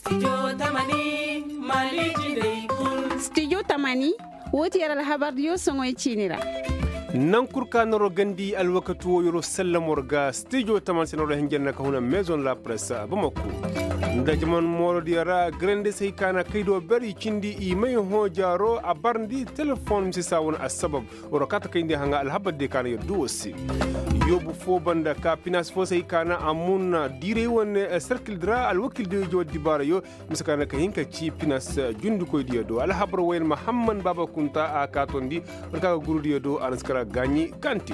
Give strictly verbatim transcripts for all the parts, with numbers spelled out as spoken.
Studio Tamani Maliji dai kun. Studio Tamani woti yara habar yo songoy chinira. nan kurka noro gandi alwakatu yoro sallamor ga studio Tamani senoro henjenna ka huna maison la presse bamako ndajman moro diara grande sai kana kaido bari cindi i mai ho jaro a barndi telephone si sawon asbab oro kata kainde hanga alhabade kana yoddu wasi yobu fo banda ka pinas fo sai kana amunna dire wonne circle dra alwakil de jodi barayo misakana ka hinka ci pinas jundu koy diado alhabar wayen muhammad baba kunta a katondi barka guru diado anskara ganyi kanti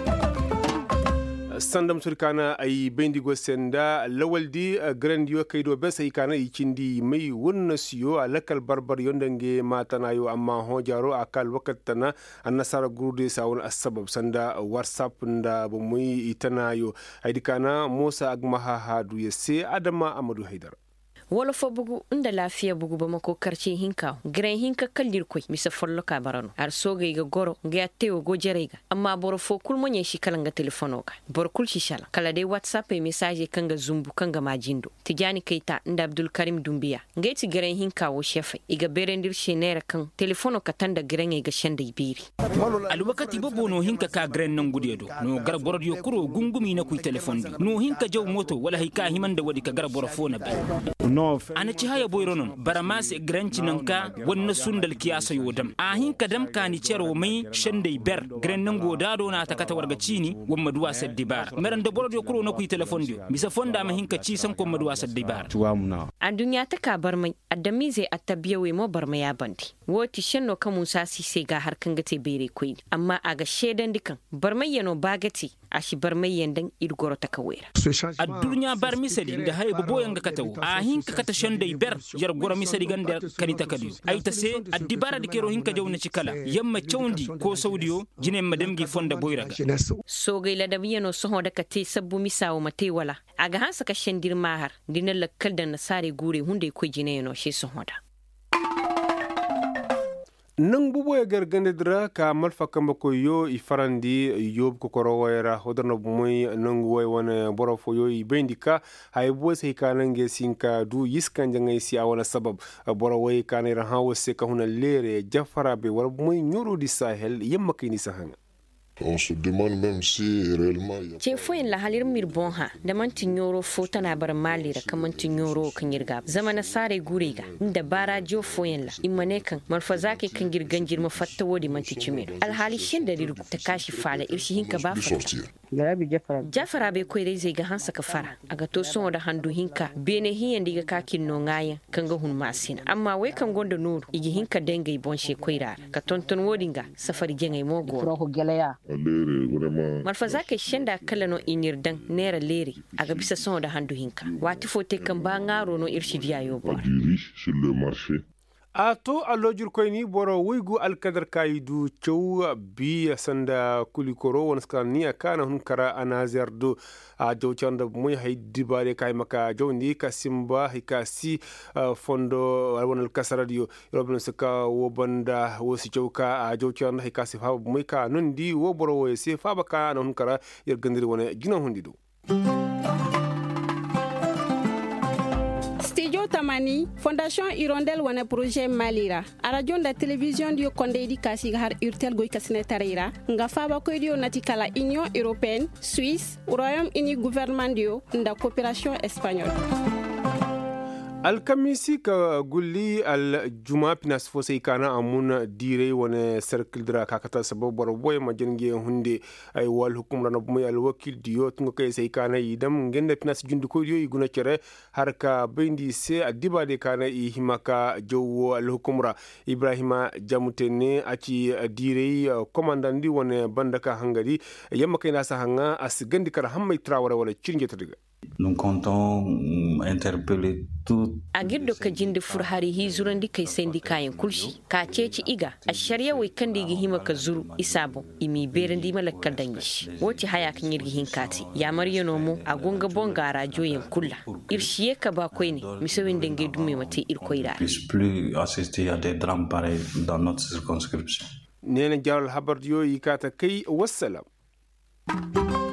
sandam surkana ay bendigo senda lawaldi grandio kaydo besa ikana ikindi mai wonna siyo alakal barbar yondange matanayo amma ho jaro akal wakatana annasara gurude sawon asbab sanda whatsapp nda bo muy itanayo aydikana musa agmaha hadu yese adama amadu haidar wala fo bugu inda lafiya bugu ba mako karce hinka giran hinka kallir koi misa follo ka barano ar soga ga goro ga tewo go jerega amma boro fo kul monye shi kalanga telefono ka bor kul shi shala kala dai whatsapp e message kanga zumbu kanga majindo tijani kaita inda abdul karim dumbiya ngati giran hinka wo shefa iga berendir shenera kan telefono ka tanda giran e ga shanda ibiri al wakati bobo no hinka ka giran nan gudedo no gar boro yo kuro gungumi na ku telefon no hinka jaw moto wala hika himanda wadi ka gar boro fo na ba ana ci haya boyronon baramas granci nanka wonna sundal kiyasa yodam a hin kadam kani cero mai shandai ber gran nan godado na takata warga cini wamma duwa saddi bar meran da bordo kuro na ku telefon dio bisa fonda ma hinka ci san ko maduwa saddi bar a dunya ta ka bar mai addami zai attabiya we mo bar mai ya bandi woti shanno kamun sasi sai ga harkan gate bere koi amma a ga shedan dikan bar mai yano bagati a shi bar mai yandan irgoro ta kawera a dunya bar misali da haibu boyan ga katawo a hin ka kata shandai ber yar gora misali ganda kanita kadiyo ai ta se addibara dikero hinka jawna cikala yamma chawndi ko saudiyo jine madamgi fonda boyraga so gaila da biyano soho da kate sabbu misawo mate wala aga hansa ka shandir mahar dinan lakkal da nasare gure hunde ko jine no shi soho da nan bubo ya gargande dra ka malfa kamba ko yo i farandi yob ko koro wayra hodarno bumoy nan way wona boro fo yo i bendika hay bo sai kanange sinka du yiskan jangay si awala sabab boro way kanira hawo se ka huna lere jafara be war bumoy nyoro di sahel yemma kini sahanga. On se demande même si réellement il y a ce foyen la halir mir bonha da man tinyoro fota na bar mali da kaman tinyoro kan girga zamana sare gurega inda bara jo foyen la imane kan marfa zake kan girgan girma fatta wodi man ticime alhali shin da riru ta kashi fala irshi hinka ba fa garabi jafara jafara be koy zai ga hansa ka fara aga to son da handu hinka bene hiyan diga kakin no ngaya kan ga hun masina amma wai kan gonda nuru igi hinka dengai bon she koira ka tonton wodinga safari jengai mogo marfa zaka shenda kala no inirdan nera leri aga bisa son da handu hinka wati fote kan ba ngaro no irshidiya yo bo sur le marché. a to allojur koy ni boro wuygu alkadar kaydu cew bi sanda kulikoro won skani kana hun kara anazar do a jowchanda moy hay dibare kay maka jowndi kasimba hikasi fondo wonal kasaradio robno saka wo banda wo si cewka a jowchanda hikasi fa moy ka nondi wo boro wo se fa baka hun kara yergandiri wona jina hundido Studio Tamani, Fondation Hirondelle wana projet Malira. A radio da télévision dio konde di kasi har urtel goy kasine tarira. Nga faba ko dio natikala Union Européenne, Suisse, Royaume-Uni gouvernement dio nda coopération espagnole. alkamisi ka gulli al juma pinas fo sai kana amun dire wona circle dra kakata sabab bor boy ma jenge hunde ay wal hukum na bumay al wakil diyo tungo kay sai kana idam ngenda pinas jundu ko diyo iguna cere har ka bendi se adiba de kana i himaka jowo al hukumra ibrahima jamutene aci dire commandant di wona bandaka hangari yamma kay na sa hanga as gandi kar hammay trawara wala cirnje tadiga. Nous comptons interpeller tout. A girdo ka jindi furhari hi zurandi kai sendi kayan kulshi ka ceci iga a shari'a wai kan digi hima ka zuru isabo imi berendi malakal dangish woti haya kan yirgi hinkati ya mariyano mu a gonga bonga rajoyin kulla irshiye ka ba koi ne misawin dange dume mate irkoira Plus assister à des drames pareils dans notre circonscription. Nena jaral habar diyo yikata kai wassalam.